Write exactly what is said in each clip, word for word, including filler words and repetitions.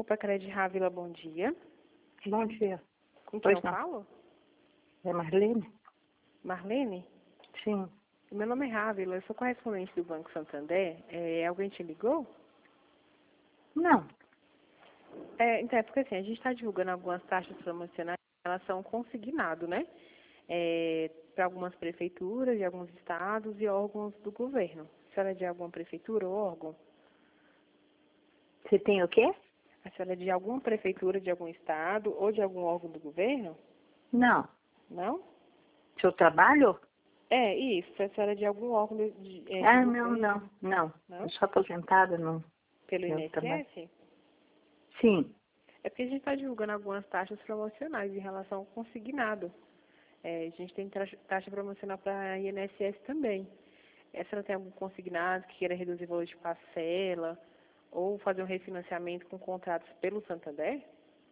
Grupo Acred Rávila, bom dia. Bom dia. Com quem eu não. falo? É Marlene? Marlene? Sim. Meu nome é Rávila, eu sou correspondente do Banco Santander. É, alguém te ligou? Não. É, então, é porque assim, a gente está divulgando algumas taxas promocionais em relação ao consignado, né? É, para algumas prefeituras de alguns estados e órgãos do governo. A senhora é de alguma prefeitura ou órgão? Você tem o quê? A senhora é de alguma prefeitura de algum estado ou de algum órgão do governo? Não. Não? Seu trabalho? É, isso. A senhora é de algum órgão de, de, é, de Ah, não, governo? não, não. Não? Eu sou aposentada, não. Pelo Eu trabalho. I N S S? Sim. É porque a gente está divulgando algumas taxas promocionais em relação ao consignado. É, a gente tem taxa taxa promocional para I N S S também. É, a senhora tem algum consignado que queira reduzir o valor de parcela ou fazer um refinanciamento com contratos pelo Santander?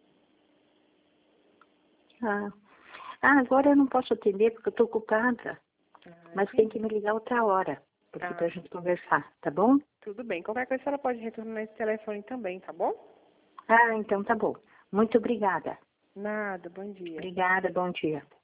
Ah. ah, agora eu não posso atender porque eu estou ocupada. Ah, Mas tem entendi. que me ligar outra hora. Porque Ah, pra gente conversar, tá bom? tudo bem. Qualquer coisa a senhora pode retornar esse telefone também, tá bom? Ah, então tá bom. Muito obrigada. Nada, bom dia. Obrigada, bom dia.